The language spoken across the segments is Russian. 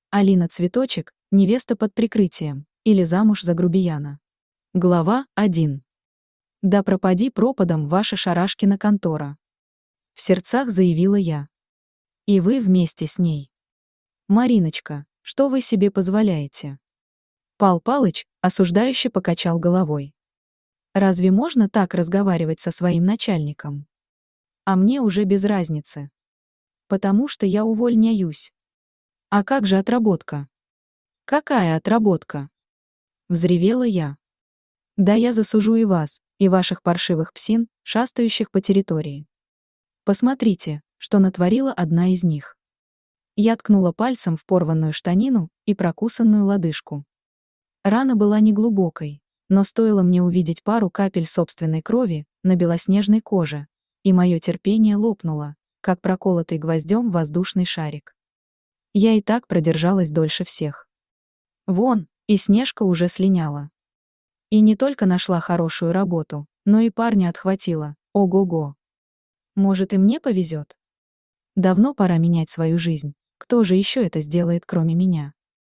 Алина Цветочек, невеста под прикрытием, или замуж за грубияна. Глава 1. Да пропади пропадом ваша Шарашкина контора. В сердцах заявила я. И вы вместе с ней. Мариночка, что вы себе позволяете? Пал Палыч осуждающе покачал головой. Разве можно так разговаривать со своим начальником? А мне уже без разницы. Потому что я увольняюсь. А как же отработка? Какая отработка? Взревела я. Да я засужу и вас, и ваших паршивых псин, шастающих по территории. Посмотрите, что натворила одна из них. Я ткнула пальцем в порванную штанину и прокусанную лодыжку. Рана была неглубокой, но стоило мне увидеть пару капель собственной крови на белоснежной коже, и мое терпение лопнуло, как проколотый гвоздем воздушный шарик. Я и так продержалась дольше всех. Вон, и Снежка уже слиняла. И не только нашла хорошую работу, но и парня отхватила, ого-го. Может, и мне повезет? Давно пора менять свою жизнь, кто же еще это сделает, кроме меня?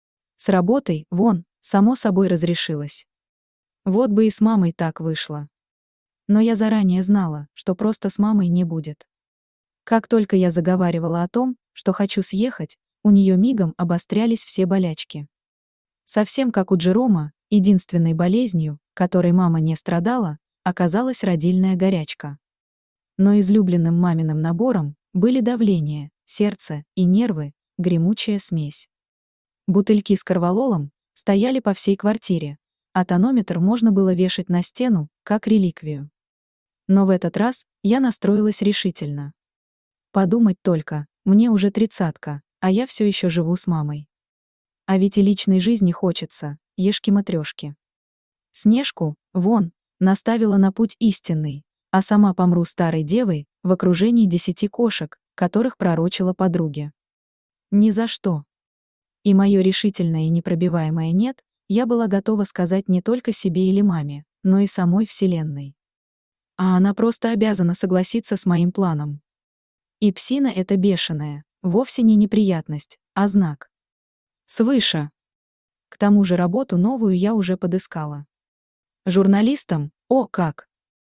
С работой, вон, само собой разрешилось. Вот бы и с мамой так вышло. Но я заранее знала, что просто с мамой не будет. Как только я заговаривала о том, что хочу съехать, у нее мигом обострялись все болячки. Совсем как у Джерома, единственной болезнью, которой мама не страдала, оказалась родильная горячка. Но излюбленным маминым набором были давление, сердце и нервы, гремучая смесь. Бутыльки с корвалолом стояли по всей квартире, а тонометр можно было вешать на стену, как реликвию. Но в этот раз я настроилась решительно. Подумать только, мне уже 30-ка, а я все еще живу с мамой. А ведь и личной жизни хочется, ешки-матрёшки. Снежку, вон, наставила на путь истинный, а сама помру старой девой в окружении 10 кошек, которых пророчила подруге. Ни за что. И мое решительное и непробиваемое «нет» я была готова сказать не только себе или маме, но и самой Вселенной. А она просто обязана согласиться с моим планом. И псина эта бешеная, вовсе не неприятность, а знак. Свыше. К тому же работу новую я уже подыскала. Журналистом, о как!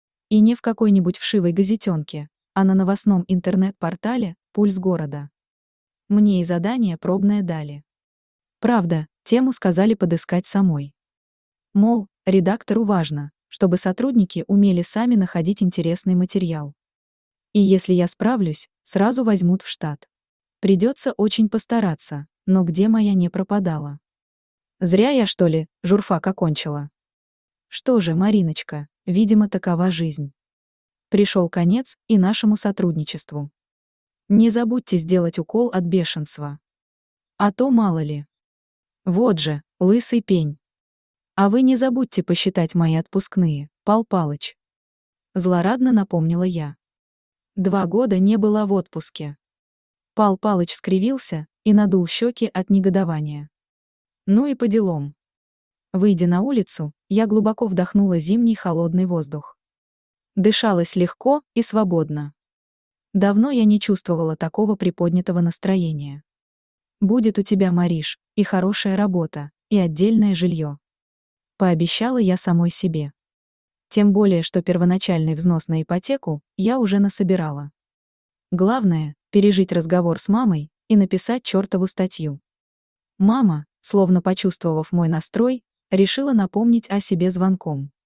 И не в какой-нибудь вшивой газетенке, а на новостном интернет-портале «Пульс города». Мне и задание пробное дали. Правда, тему сказали подыскать самой. Мол, редактору важно, чтобы сотрудники умели сами находить интересный материал. И если я справлюсь, сразу возьмут в штат. Придется очень постараться, но где моя не пропадала? Зря я, что ли, журфак окончила? Что же, Мариночка, видимо, такова жизнь. Пришел конец и нашему сотрудничеству. Не забудьте сделать укол от бешенства. А то мало ли. Вот же, лысый пень. А вы не забудьте посчитать мои отпускные, Пал Палыч. Злорадно напомнила я. 2 года не была в отпуске. Пал Палыч скривился и надул щеки от негодования. Ну и по делам. Выйдя на улицу, я глубоко вдохнула зимний холодный воздух. Дышалось легко и свободно. Давно я не чувствовала такого приподнятого настроения. Будет у тебя, Мариш, и хорошая работа, и отдельное жилье. Пообещала я самой себе. Тем более, что первоначальный взнос на ипотеку я уже насобирала. Главное — пережить разговор с мамой и написать чертову статью. Мама, словно почувствовав мой настрой, решила напомнить о себе звонком.